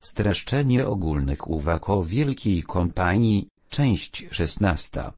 Streszczenie ogólnych uwag o Wielkiej Kompanii, część 16.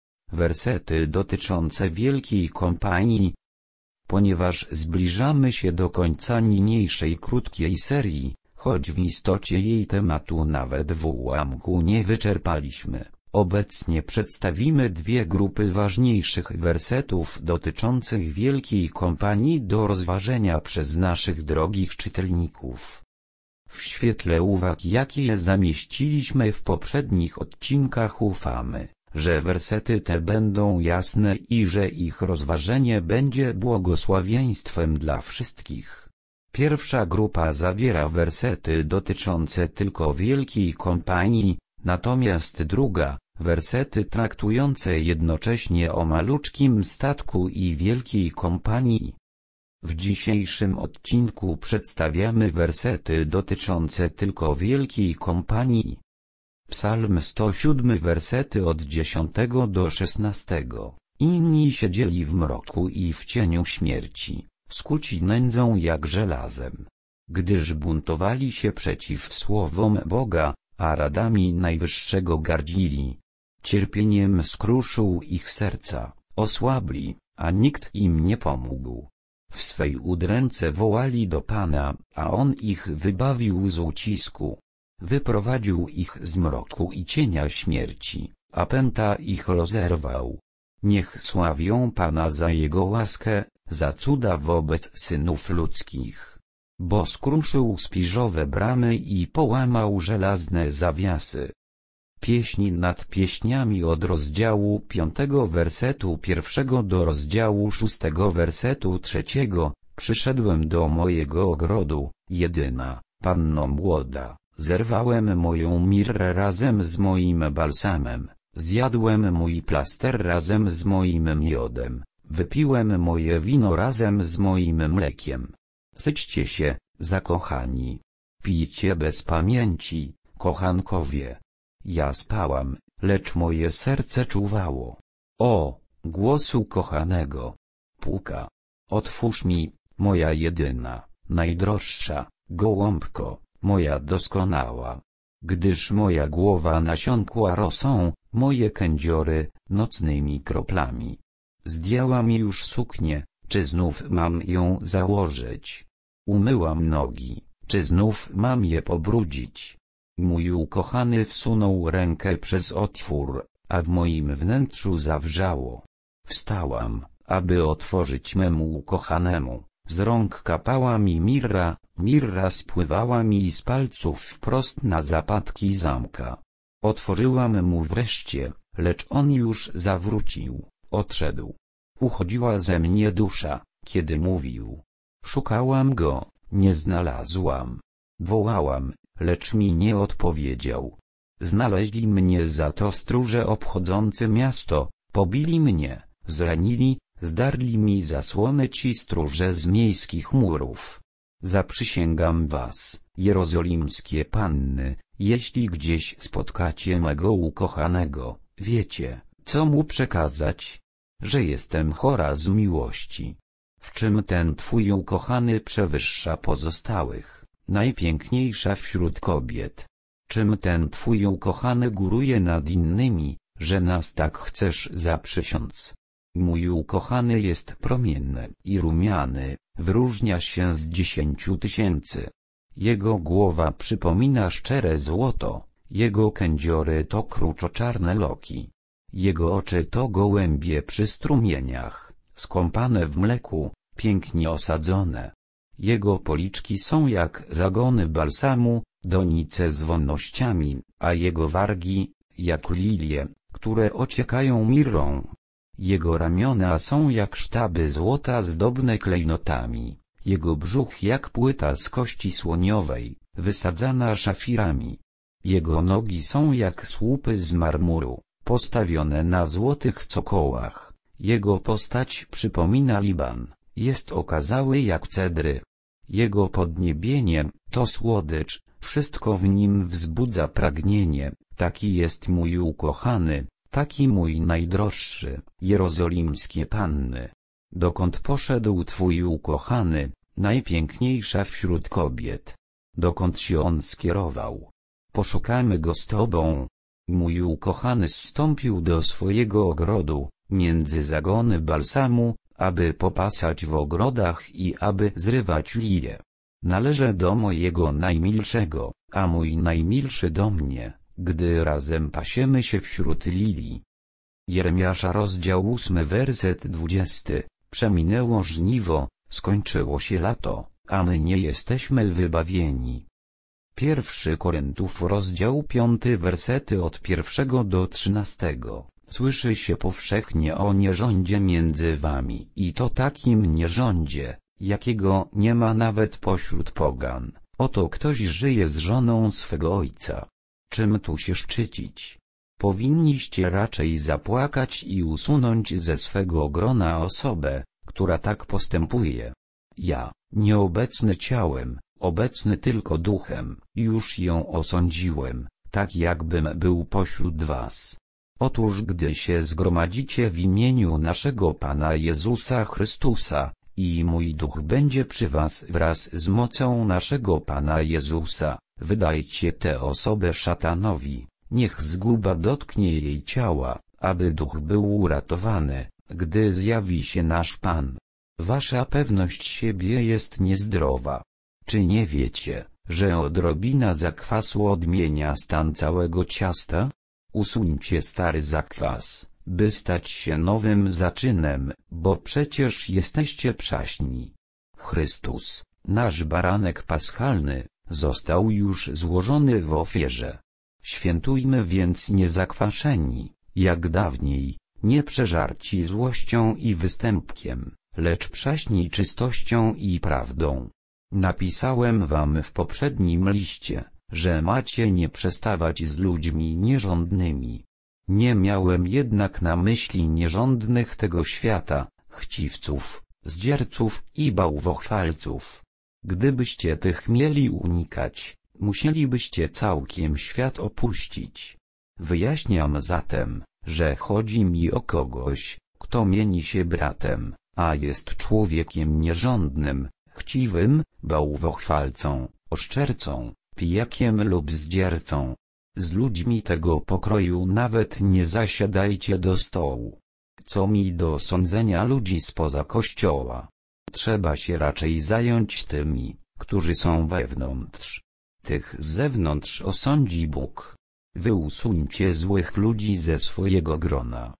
Wersety dotyczące Wielkiej Kompanii. Ponieważ zbliżamy się do końca niniejszej krótkiej serii, choć w istocie jej tematu nawet w ułamku nie wyczerpaliśmy, obecnie przedstawimy dwie grupy ważniejszych wersetów dotyczących Wielkiej Kompanii do rozważenia przez naszych drogich czytelników. W świetle uwag, jakie zamieściliśmy w poprzednich odcinkach, ufamy, że wersety te będą jasne i że ich rozważenie będzie błogosławieństwem dla wszystkich. Pierwsza grupa zawiera wersety dotyczące tylko Wielkiej Kompanii, natomiast druga, wersety traktujące jednocześnie o maluczkim statku i Wielkiej Kompanii. W dzisiejszym odcinku przedstawiamy wersety dotyczące tylko Wielkiej Kompanii. Psalm 107, wersety od 10 do 16. Inni siedzieli w mroku i w cieniu śmierci, skuci nędzą jak żelazem. Gdyż buntowali się przeciw słowom Boga, a radami Najwyższego gardzili. Cierpieniem skruszył ich serca, osłabli, a nikt im nie pomógł. W swej udręce wołali do Pana, a On ich wybawił z ucisku. Wyprowadził ich z mroku i cienia śmierci, a pęta ich rozerwał. Niech sławią Pana za Jego łaskę, za cuda wobec synów ludzkich. Bo skruszył spiżowe bramy i połamał żelazne zawiasy. Pieśni nad pieśniami od rozdziału 5 wersetu 1 do rozdziału 6 wersetu 3. Przyszedłem do mojego ogrodu, jedyna, panno młoda, zerwałem moją mirrę razem z moim balsamem, zjadłem mój plaster razem z moim miodem, wypiłem moje wino razem z moim mlekiem. Syćcie się, zakochani. Pijcie bez pamięci, kochankowie. Ja spałam, lecz moje serce czuwało. O, głosu kochanego. Puka. Otwórz mi, moja jedyna, najdroższa, gołąbko, moja doskonała. Gdyż moja głowa nasiąkła rosą, moje kędziory, nocnymi kroplami. Zdjęłam już suknię, czy znów mam ją założyć? Umyłam nogi, czy znów mam je pobrudzić? Mój ukochany wsunął rękę przez otwór, a w moim wnętrzu zawrzało. Wstałam, aby otworzyć memu ukochanemu. Z rąk kapała mi mirra, mirra spływała mi z palców wprost na zapadki zamka. Otworzyłam mu wreszcie, lecz on już zawrócił, odszedł. Uchodziła ze mnie dusza, kiedy mówił. Szukałam go, nie znalazłam. Wołałam, lecz mi nie odpowiedział. Znaleźli mnie za to stróże obchodzący miasto, pobili mnie, zranili, zdarli mi zasłony ci stróże z miejskich murów. Zaprzysięgam was, jerozolimskie panny, jeśli gdzieś spotkacie mego ukochanego, wiecie, co mu przekazać? Że jestem chora z miłości. W czym ten twój ukochany przewyższa pozostałych? Najpiękniejsza wśród kobiet. Czym ten twój ukochany góruje nad innymi, że nas tak chcesz zaprzysiąc? Mój ukochany jest promienny i rumiany, wyróżnia się z 10 000. Jego głowa przypomina szczere złoto, jego kędziory to kruczoczarne loki. Jego oczy to gołębie przy strumieniach, skąpane w mleku, pięknie osadzone. Jego policzki są jak zagony balsamu, donice z wonnościami, a jego wargi, jak lilie, które ociekają mirrą. Jego ramiona są jak sztaby złota zdobne klejnotami, jego brzuch jak płyta z kości słoniowej, wysadzana szafirami. Jego nogi są jak słupy z marmuru, postawione na złotych cokołach. Jego postać przypomina Liban, jest okazały jak cedry. Jego podniebienie to słodycz, wszystko w nim wzbudza pragnienie. Taki jest mój ukochany, taki mój najdroższy, jerozolimskie panny. Dokąd poszedł twój ukochany, najpiękniejsza wśród kobiet? Dokąd się on skierował? Poszukajmy go z tobą. Mój ukochany zstąpił do swojego ogrodu, między zagony balsamu, aby popasać w ogrodach i aby zrywać lilie. Należę do mojego najmilszego, a mój najmilszy do mnie, gdy razem pasiemy się wśród lilii. Jeremiasza rozdział 8 werset 20. Przeminęło żniwo, skończyło się lato, a my nie jesteśmy wybawieni. 1 Koryntiów rozdział 5 wersety od 1 do 13. Słyszy się powszechnie o nierządzie między wami i to takim nierządzie, jakiego nie ma nawet pośród pogan. Oto ktoś żyje z żoną swego ojca. Czym tu się szczycić? Powinniście raczej zapłakać i usunąć ze swego grona osobę, która tak postępuje. Ja, nieobecny ciałem, obecny tylko duchem, już ją osądziłem, tak jakbym był pośród was. Otóż gdy się zgromadzicie w imieniu naszego Pana Jezusa Chrystusa, i mój duch będzie przy was wraz z mocą naszego Pana Jezusa, wydajcie tę osobę szatanowi, niech zguba dotknie jej ciała, aby duch był uratowany, gdy zjawi się nasz Pan. Wasza pewność siebie jest niezdrowa. Czy nie wiecie, że odrobina zakwasu odmienia stan całego ciasta? Usuńcie stary zakwas, by stać się nowym zaczynem, bo przecież jesteście przaśni. Chrystus, nasz baranek paschalny, został już złożony w ofierze. Świętujmy więc niezakwaszeni, jak dawniej, nie przeżarci złością i występkiem, lecz przaśni czystością i prawdą. Napisałem wam w poprzednim liście, że macie nie przestawać z ludźmi nierządnymi. Nie miałem jednak na myśli nierządnych tego świata, chciwców, zdzierców i bałwochwalców. Gdybyście tych mieli unikać, musielibyście całkiem świat opuścić. Wyjaśniam zatem, że chodzi mi o kogoś, kto mieni się bratem, a jest człowiekiem nierządnym, chciwym, bałwochwalcą, oszczercą, pijakiem lub zdziercą. Z ludźmi tego pokroju nawet nie zasiadajcie do stołu. Co mi do sądzenia ludzi spoza kościoła? Trzeba się raczej zająć tymi, którzy są wewnątrz. Tych z zewnątrz osądzi Bóg. Wy usuńcie złych ludzi ze swojego grona.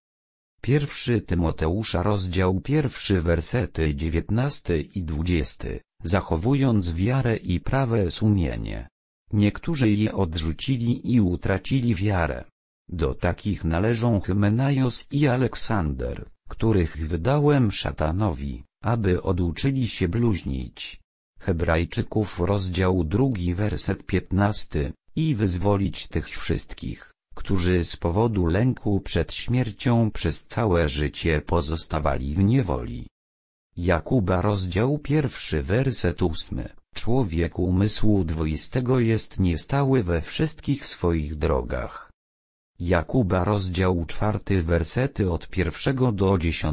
1 Tymoteusza rozdział 1 wersety 19 i 20. Zachowując wiarę i prawe sumienie. Niektórzy je odrzucili i utracili wiarę. Do takich należą Hymenaios i Aleksander, których wydałem szatanowi, aby oduczyli się bluźnić. Hebrajczyków rozdział 2 werset 15. I wyzwolić tych wszystkich, którzy z powodu lęku przed śmiercią przez całe życie pozostawali w niewoli. Jakuba rozdział 1 werset 8. Człowiek umysłu dwoistego jest niestały we wszystkich swoich drogach. Jakuba rozdział 4 wersety od 1 do 10.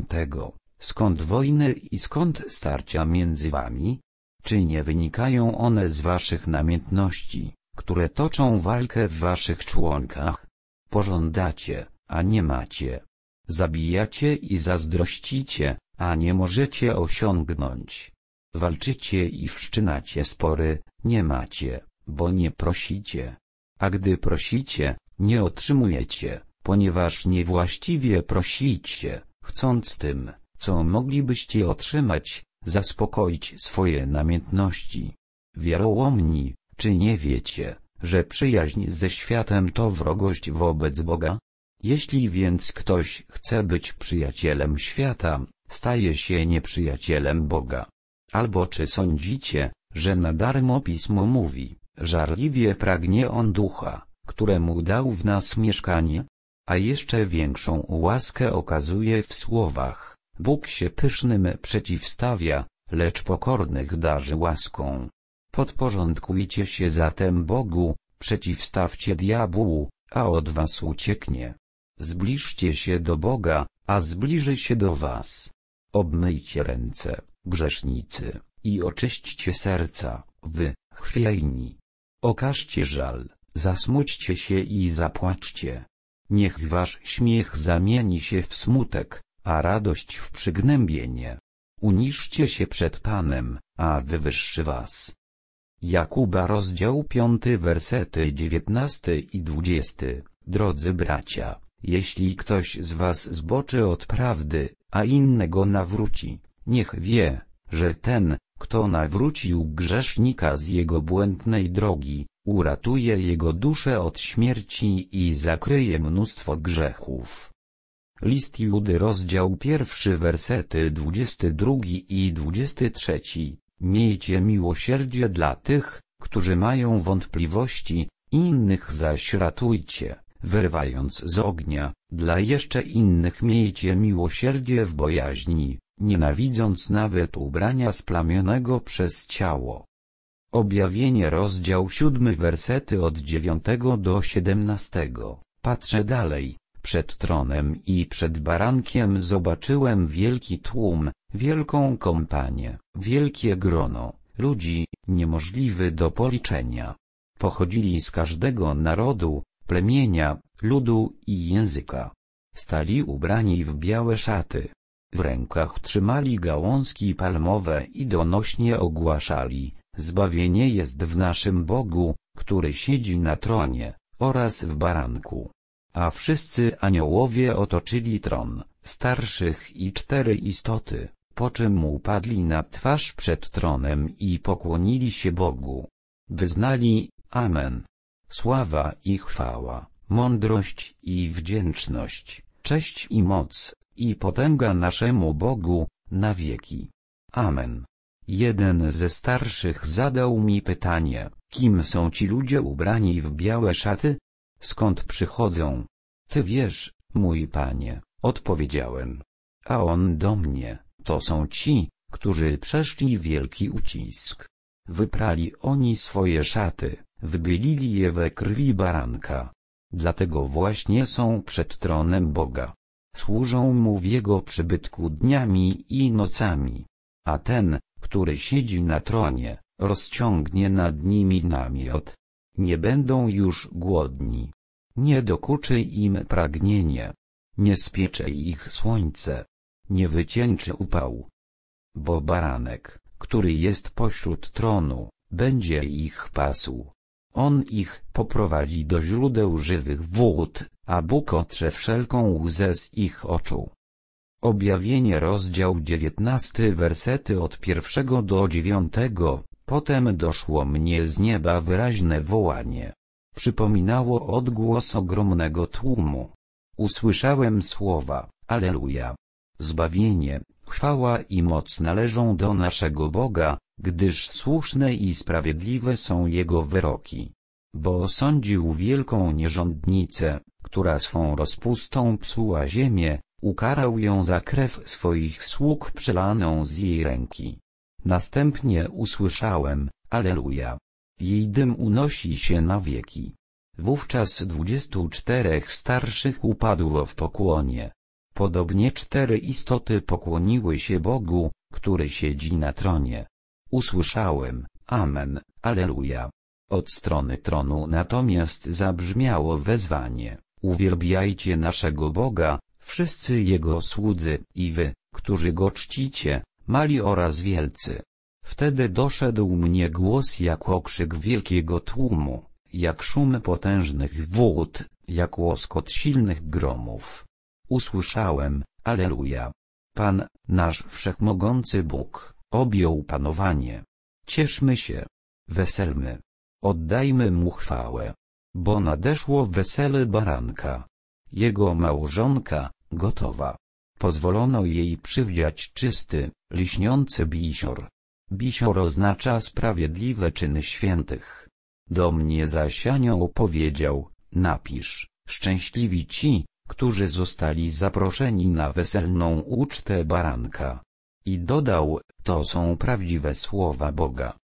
Skąd wojny i skąd starcia między wami? Czy nie wynikają one z waszych namiętności, które toczą walkę w waszych członkach? Pożądacie, a nie macie. Zabijacie i zazdrościcie, a nie możecie osiągnąć. Walczycie i wszczynacie spory, nie macie, bo nie prosicie. A gdy prosicie, nie otrzymujecie, ponieważ niewłaściwie prosicie, chcąc tym, co moglibyście otrzymać, zaspokoić swoje namiętności. Wierołomni, czy nie wiecie, że przyjaźń ze światem to wrogość wobec Boga? Jeśli więc ktoś chce być przyjacielem świata, staje się nieprzyjacielem Boga. Albo czy sądzicie, że nadarmo Pismo mówi, żarliwie pragnie on ducha, któremu dał w nas mieszkanie? A jeszcze większą łaskę okazuje w słowach, Bóg się pysznym przeciwstawia, lecz pokornych darzy łaską. Podporządkujcie się zatem Bogu, przeciwstawcie diabłu, a od was ucieknie. Zbliżcie się do Boga, a zbliży się do was. Obmyjcie ręce, grzesznicy, i oczyśćcie serca, wy, chwiejni. Okażcie żal, zasmućcie się i zapłaczcie. Niech wasz śmiech zamieni się w smutek, a radość w przygnębienie. Uniżcie się przed Panem, a wywyższy was. Jakuba rozdział 5 wersety 19 i 20. Drodzy bracia, jeśli ktoś z was zboczy od prawdy, a innego nawróci, niech wie, że ten, kto nawrócił grzesznika z jego błędnej drogi, uratuje jego duszę od śmierci i zakryje mnóstwo grzechów. List Judy rozdział 1 wersety 22 i 23. Miejcie miłosierdzie dla tych, którzy mają wątpliwości, innych zaś ratujcie, wyrywając z ognia, dla jeszcze innych miejcie miłosierdzie w bojaźni, nienawidząc nawet ubrania splamionego przez ciało. Objawienie rozdział 7 wersety od 9 do 17. Patrzę dalej, przed tronem i przed barankiem zobaczyłem wielki tłum, wielką kompanię, wielkie grono, ludzi, niemożliwy do policzenia. Pochodzili z każdego narodu, plemienia, ludu i języka. Stali ubrani w białe szaty. W rękach trzymali gałązki palmowe i donośnie ogłaszali: zbawienie jest w naszym Bogu, który siedzi na tronie, oraz w baranku. A wszyscy aniołowie otoczyli tron, starszych i 4 istoty, po czym upadli na twarz przed tronem i pokłonili się Bogu. Wyznali: Amen. Sława i chwała, mądrość i wdzięczność, cześć i moc, i potęga naszemu Bogu, na wieki. Amen. Jeden ze starszych zadał mi pytanie: kim są ci ludzie ubrani w białe szaty? Skąd przychodzą? Ty wiesz, mój Panie, odpowiedziałem. A on do mnie: to są ci, którzy przeszli wielki ucisk. Wyprali oni swoje szaty, wybielili je we krwi baranka. Dlatego właśnie są przed tronem Boga. Służą mu w jego przybytku dniami i nocami. A ten, który siedzi na tronie, rozciągnie nad nimi namiot. Nie będą już głodni. Nie dokuczy im pragnienie. Nie spiecze ich słońce. Nie wycieńczy upał. Bo baranek, który jest pośród tronu, będzie ich pasł. On ich poprowadzi do źródeł żywych wód, a Bóg otrze wszelką łzę z ich oczu. Objawienie rozdział 19 wersety od 1 do 9. Potem doszło mnie z nieba wyraźne wołanie. Przypominało odgłos ogromnego tłumu. Usłyszałem słowa: Alleluja! Zbawienie, chwała i moc należą do naszego Boga, gdyż słuszne i sprawiedliwe są Jego wyroki. Bo osądził wielką nierządnicę, która swą rozpustą psuła ziemię, ukarał ją za krew swoich sług przelaną z jej ręki. Następnie usłyszałem: Alleluja! Jej dym unosi się na wieki. Wówczas 24 starszych upadło w pokłonie. Podobnie 4 istoty pokłoniły się Bogu, który siedzi na tronie. Usłyszałem: Amen, Alleluja. Od strony tronu natomiast zabrzmiało wezwanie: uwielbiajcie naszego Boga, wszyscy Jego słudzy i wy, którzy Go czcicie, mali oraz wielcy. Wtedy doszedł mnie głos jak okrzyk wielkiego tłumu, jak szum potężnych wód, jak łoskot silnych gromów. Usłyszałem: Alleluja! Pan, nasz wszechmogący Bóg, objął panowanie. Cieszmy się. Weselmy. Oddajmy Mu chwałę. Bo nadeszło wesele baranka. Jego małżonka, gotowa. Pozwolono jej przywdziać czysty, lśniący bisior. Bisior oznacza sprawiedliwe czyny świętych. Do mnie zaś anioł powiedział: napisz: szczęśliwi ci, którzy zostali zaproszeni na weselną ucztę baranka. I dodał: to są prawdziwe słowa Boga.